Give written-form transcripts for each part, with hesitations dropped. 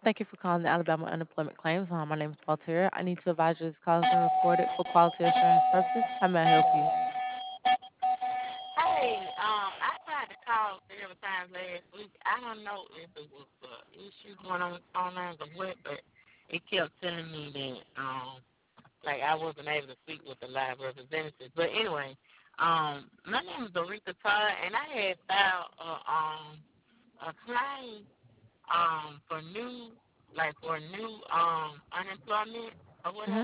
Thank you for calling the Alabama Unemployment Claims Line. My name is Walter. I need to advise you this call has been recorded for quality assurance purposes. How may I help you? Hey, I tried to call several times last week. I don't know if it was issue going on with phone lines or what, but it kept telling me that like I wasn't able to speak with the live representative. But anyway, my name is Aretha Todd, and I had filed a claim for new for new unemployment or Hmm. whatever,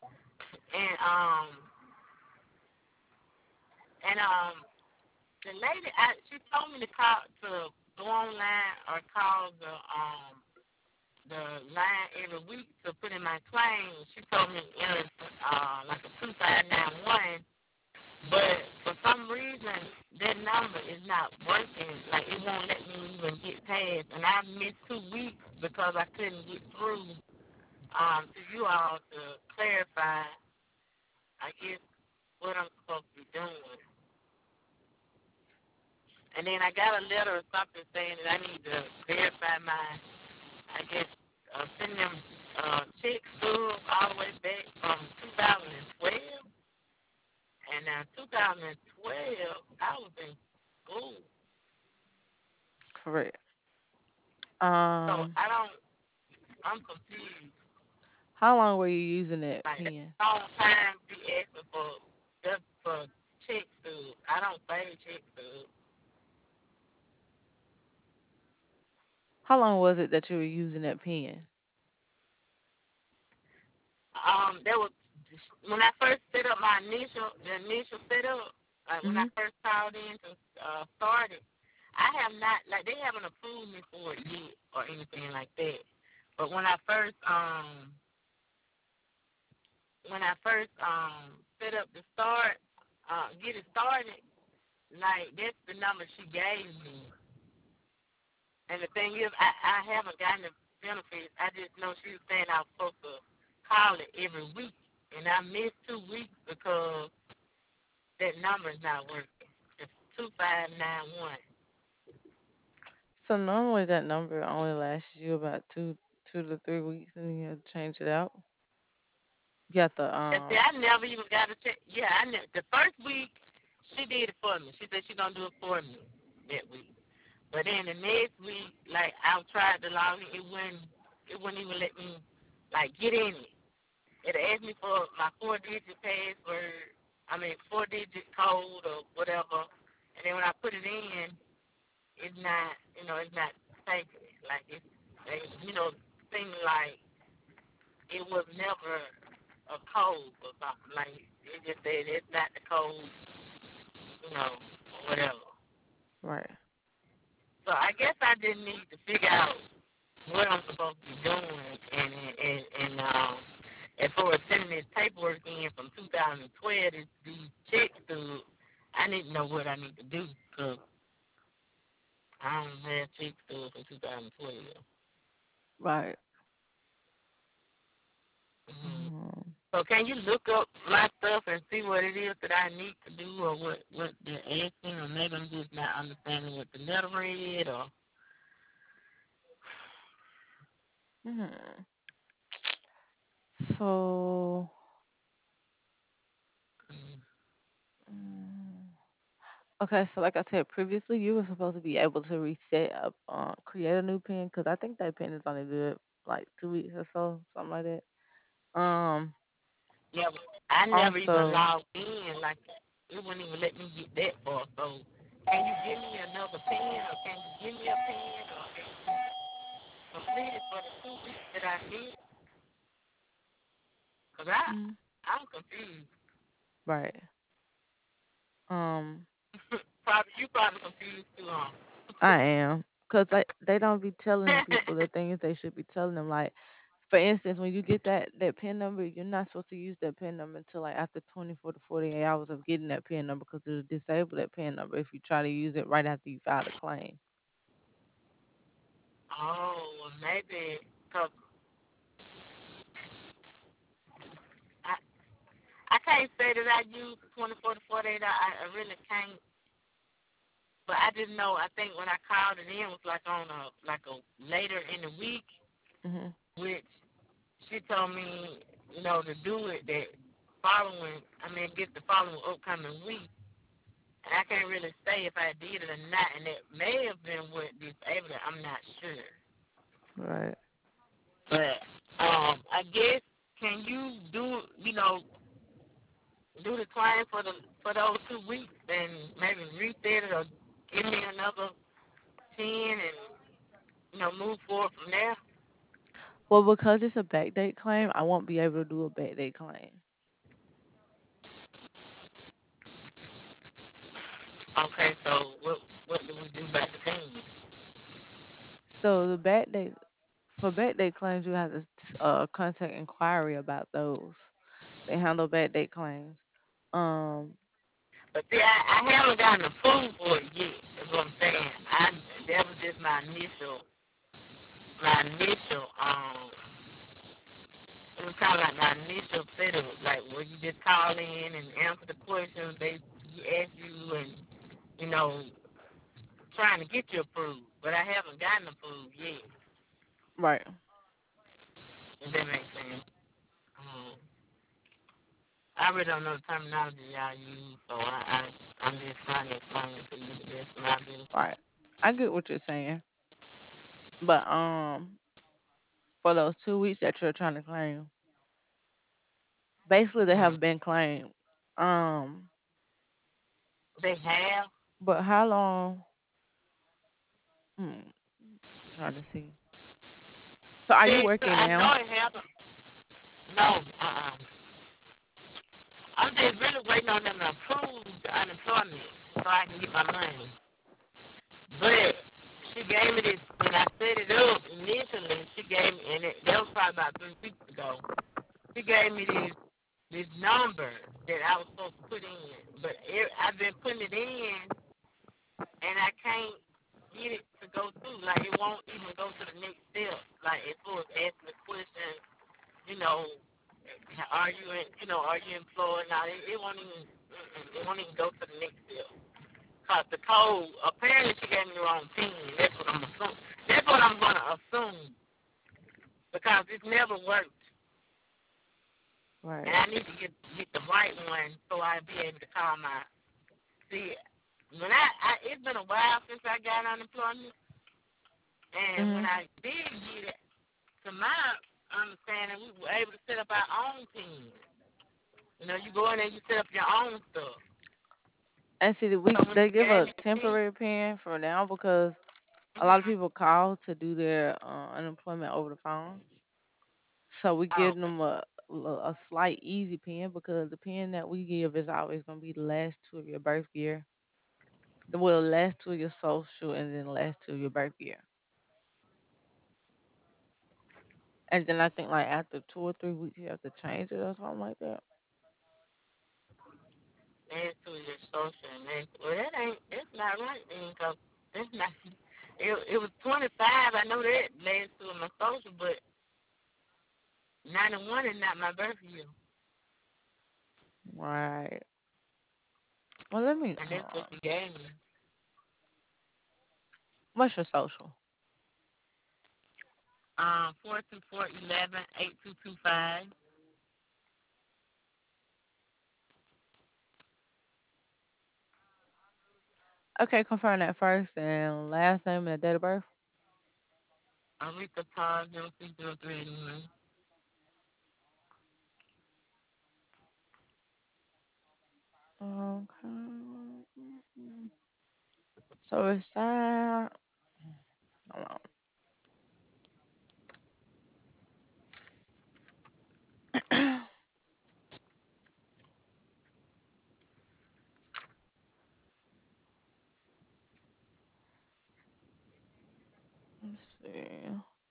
and the lady, she told me to call to go online or call the line every week to put in my claim. She told me to enter like a 2591, but for some reason that number is not working. Like it won't let me even get past, and I missed 2 weeks because I couldn't get through to you all to clarify. I guess what I'm supposed to be doing. And then I got a letter or something saying that I need to verify my, I guess, send them checks through all the way back from 2012. And now 2012, I was in school. Correct. So Um, I'm confused. how long were you using that Like, that's pen? a long time to be asking for check through. I don't pay check through. How long was it that you were using that pen? There was when I first set up the initial setup, like when I Hmm. first called in to start it, I have not like they haven't approved me for it yet or anything like that. But when I first set up the start, get it started, like that's the number she gave me. And the thing is, I haven't gotten the benefits. I just know she was saying I was supposed to call it every week, and I missed 2 weeks because that number is not working. It's 2591. So normally that number only lasts you about 2 to 3 weeks, and then you have to change it out. You have to And see, I never even got a check. Yeah, the first week she did it for me. She said she gonna do it for me that week. But then the next week, like I tried to log in, it wouldn't even let me like get in it. It asked me for my 4-digit password. I mean 4-digit code or whatever. And then when I put it in, it's not, it's not taking it. Like things like it was never a code or something. Like it just said it's not the code, or whatever. right. So I guess I didn't need to figure out what I'm supposed to be doing, and as far as sending this paperwork in from 2012, these checks to, I need to know what I need to do because I don't have checks to from 2012. Right. Mm-hmm. Um, So can you look up my stuff and see what it is that I need to do or what they're asking, or maybe I'm just not understanding what the letter read, or hmm. So, mm, mm, okay, so like I said previously, you were supposed to be able to reset up, create a new pin because I think that pin is only good like 2 weeks or so, something like that. Um, yeah, but I never even also, logged in. Like it wouldn't even let me get that far. So can you give me another pen, or can you give me a pen, or can you complete it for the 2 weeks that I did? Cause mm, I'm confused. right. Um, Probably you probably confused too, huh? I am because they don't be telling people the things they should be telling them. Like, for instance, when you get that pin number, you're not supposed to use that pin number until like after 24 to 48 hours of getting that pin number because it'll disable that pin number if you try to use it right after you file a claim. Oh, well, maybe because I I can't say that I use 24 to 48. I really can't. But I didn't know. I think when I called it in, it was like on a later in the week, Mhm. which she told me, to do it that get the following upcoming week. And I can't really say if I did it or not, and it may have been what disabled it. I'm not sure. Right. But I guess can you do the claim for those 2 weeks and maybe reset it or give me another 10 and move forward from there? Well, because it's a backdate claim, I won't be able to do a backdate claim. Okay, so what do we do about the pain? So the backdate for backdate claims, you have to contact inquiry about those. They handle backdate claims. Um, But see, I haven't gotten approved for it yet. That's what I'm saying. That was just my initial. It was kind of like my initial setup, like where you just call in and answer the questions they ask you, and you know, trying to get you approved. But I haven't gotten approved yet. right. If that makes sense. Um, I really don't know the terminology y'all use, so I'm just trying to explain it to you the best of my ability. Right. I get what you're saying. But for those 2 weeks that you're trying to claim, basically they Mm. have been claimed. Um, They have. but how long? Trying to see. So are you See, working I know now? it happened. No, I'm just really waiting on them to approve the unemployment so I can get my money. But she gave me this when I set it up initially. She gave me, and that was probably about 3 weeks ago. She gave me this number that I was supposed to put in, but I've been putting it in, and I can't get it to go through. Like it won't even go to the next step. Like as far as asking the question, you know, are you employed? Now it won't even, it won't even go to the next step. Cause the code, apparently she gave me the wrong pin. That's what I'm assuming. That's what I'm gonna assume because it's never worked, and Right. I need to get the right one so I'll be able to call my. See, when it's been a while since I got unemployment, and when Mhm. I did get it, to my understanding, we were able to set up our own team. You go in there, you set up your own stuff. And see, So when they she give gave a me the team, temporary pen for now because a lot of mm-hmm. people call to do their unemployment over the phone. So we Oh, give them a slight easy pen because the pen that we give is always going to be the last two of your birth year. The last two of your social and then the last two of your birth year. And then I think like after 2 or 3 weeks you have to change it or something like that. last two is social, and that's not right then, cause that's not. It was 25. I know that last two of my social, but 91 is not my birth year, Right. Well, let me and hold that's what on. she gave me. What's your social? 424118225. Okay, confirm that first and last name and date of birth. Aretha Todd 060381. Okay. So it's that. Hold on. Let's see.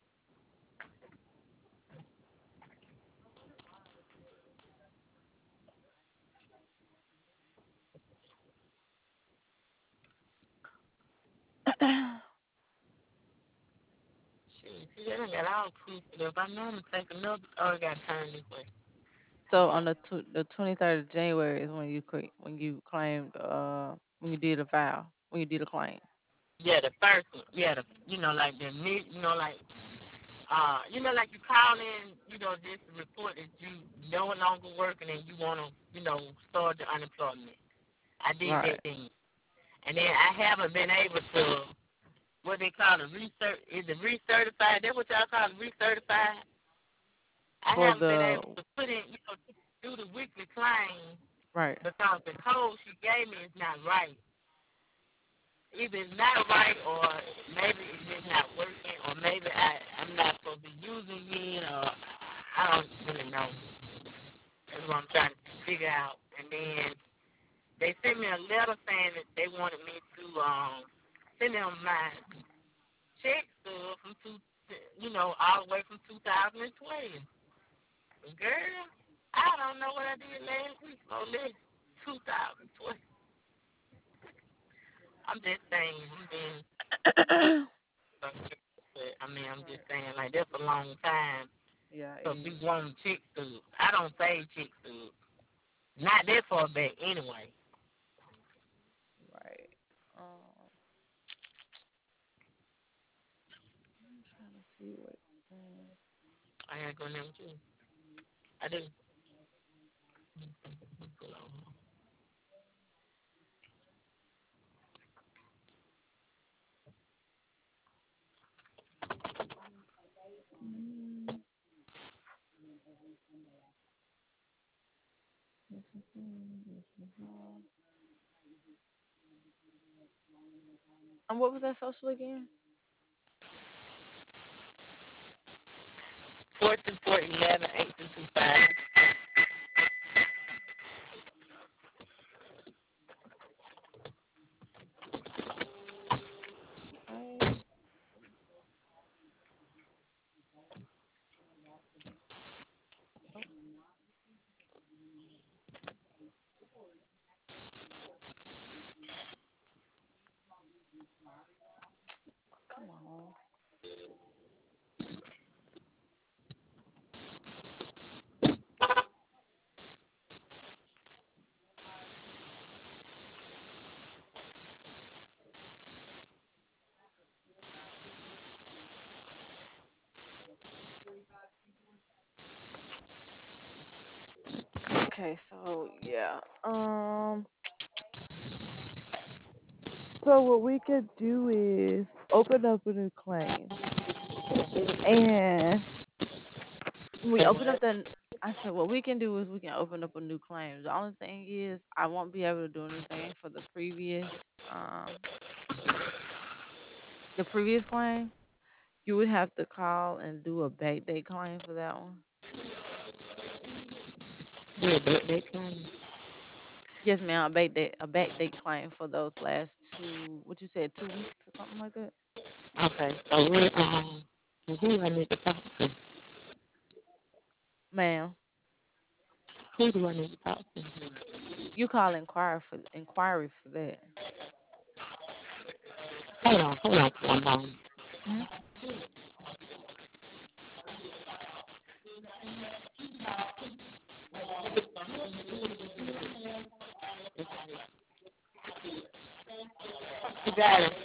Shit, see, they done got all twisted up. I know I'm gonna take another. Oh, I got to turn this way. So Hold on on. the 23rd of January is when you claimed when you did a file when you did a claim. Yeah, the first one. Yeah, like the mid. like you call in, this report that you no longer working and you want to, start the unemployment. I did that Right. thing. And then I haven't been able to, what they call it, is it recertified? That's what y'all call it, recertified? I For haven't been the able to put in, do the weekly claim right. because the code she gave me is not right. Either it's not right or maybe it's just not working or maybe I'm not supposed to be using it or I don't really know. That's what I'm trying to figure out. And then they sent me a letter saying that they wanted me to send them my check stub from all the way from 2012. Girl, I don't know what I did last week. Oh, last 2012. I'm just saying, I'm being, but I mean, I'm just Right. saying, like, that's a long time Yeah, to it be is. wanting chick stubs. I don't save chick stubs. Not that far back, anyway. Right. Um, I'm trying to see what. Um, I gotta go in there with you. I do. mm, and what was that social again? 42411 Okay. Oh, come on. Okay, so yeah. So what we could do is open up a new claim, and when we open up the. I said what we can do is we can open up a new claim. The only thing is I won't be able to do anything for um the previous claim. You would have to call and do a backdate claim for that one. Yeah, that kind. Yes, ma'am. A backdate claim for those last two. What you said, 2 weeks or something like that. Okay, so who do I need to talk to? Ma'am, Who do I need to talk to? you call inquiry for that. Hold on for one moment. Hmm. You got it.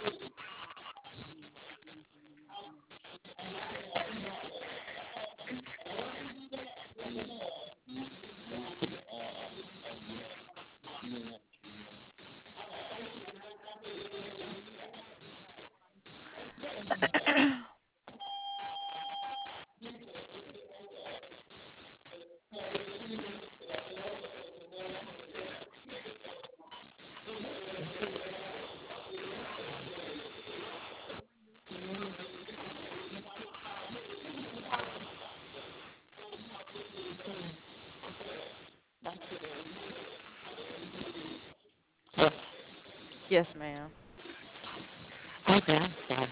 Oh, Yes, ma'am. okay, I'm sorry.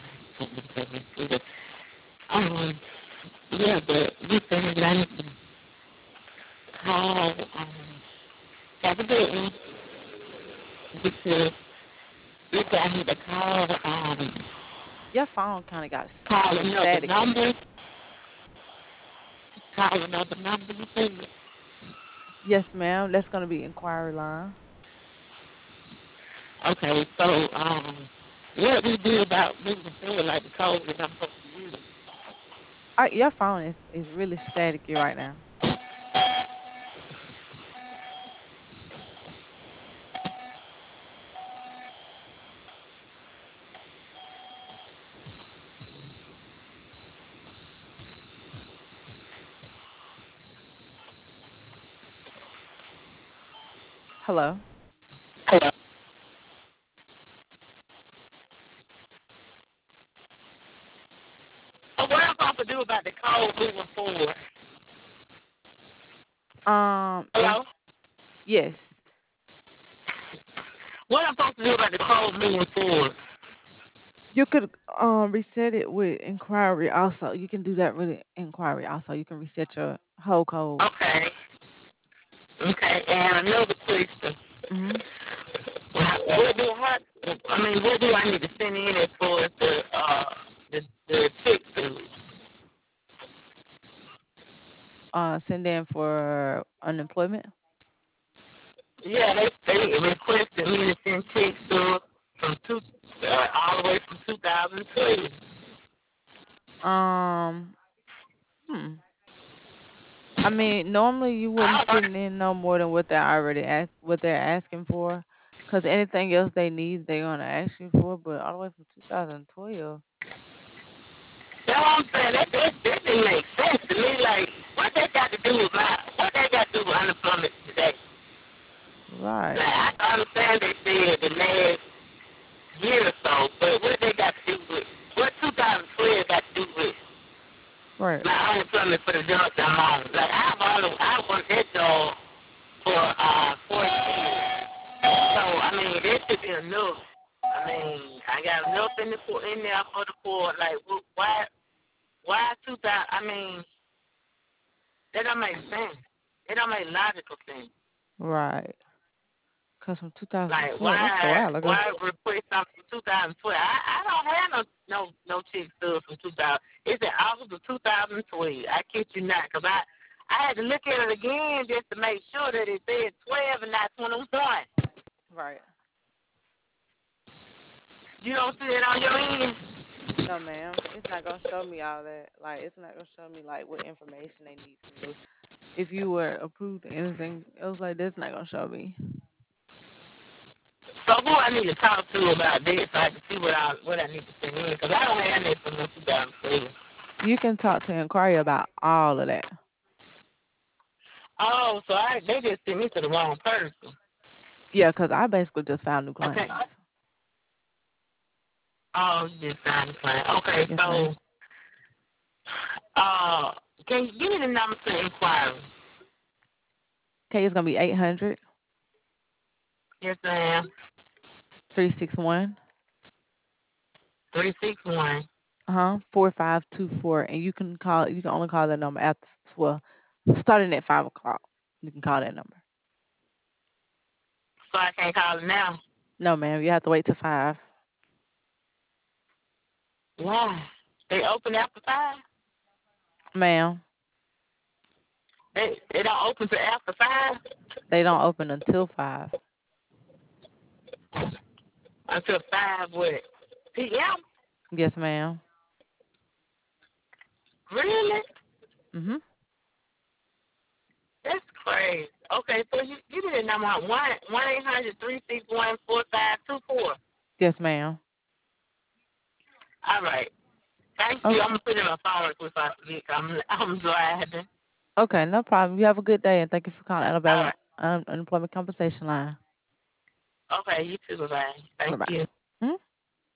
Um, yeah, but you said that I need to call, have a good one, because you said I need to Your phone kind of got call kind of another staticky. number, call another number, you said? Yes, ma'am. That's gonna be inquiry line. Okay, so, what we do about moving forward, like the code that I'm supposed to use? Your phone is really staticky right now. Hello. So what I'm supposed to do about the code moving forward? And Hello? yes, What I'm supposed to do about the code moving forward? you could reset it with inquiry also. You can do that with inquiry also. You can reset your whole code. Okay. Okay. And another question. Hmm. What do what do I need to send in as far as the check to? Send in for unemployment. Yeah, they requested me to send checks to from all the way from 2012. Um, hmm. I mean, normally you wouldn't send in no more than what what they're asking for, because anything else they need, they're gonna ask you for. But all the way from 2012, That's what I'm saying. That didn't make sense to me. Like, what that got to do with what that got to do with unemployment today? right, Like, I understand they said the last year or so, but what they got to do with, what 2012 got to do with right, my unemployment for the job that I'm on? Like, I worked that job for 4 years. So, I mean, that should be enough. I mean, I got enough in there for the poor. Like, why 2000? I mean, that don't make sense. It don't make logical sense. right. Because from Like 2012, that's a why while ago. why request something from 2012? I don't have no chick stuff from 2000. It's in August of 2012. I kid you not, cause I had to look at it again just to make sure that it said 12 and not 21. Right. You don't see it on your end. No, ma'am. It's not gonna show me all that. Like, it's not gonna show me like what information they need from you. If you were approved to anything else like that's not gonna show me. So who I need to talk to about this so I can see what I need to send in? Cause I don't have this from 2012. You can talk to Inquiry about all of that. Oh, so they just sent me to the wrong person. Yeah, because I basically just found new Okay. claims. Oh, you just signed the plan. Okay, Yes, ma'am. so uh, can you give me the number to inquiry? Okay, it's gonna be 800 Yes, ma'am. 361 361. 4524, and you can call. You can only call that number after well, starting at 5 o'clock. You can call that number. So I can't call it now. No, ma'am, you have to wait till 5, Why? They open after 5? ma'am. They don't open till after 5 They don't open until 5. until 5 what? PM? Yes, ma'am. Really? Mhm. That's crazy. Okay, so you give me the number 1-800-361-4524. Yes, ma'am. All right. Thank you. Okay. I'm gonna put it in my phone if I forget. I'm driving. Okay, no problem. You have a good day, and thank you for calling All Alabama right. Unemployment Compensation Line. Okay, you too. Bye. Bye Thank bye. you.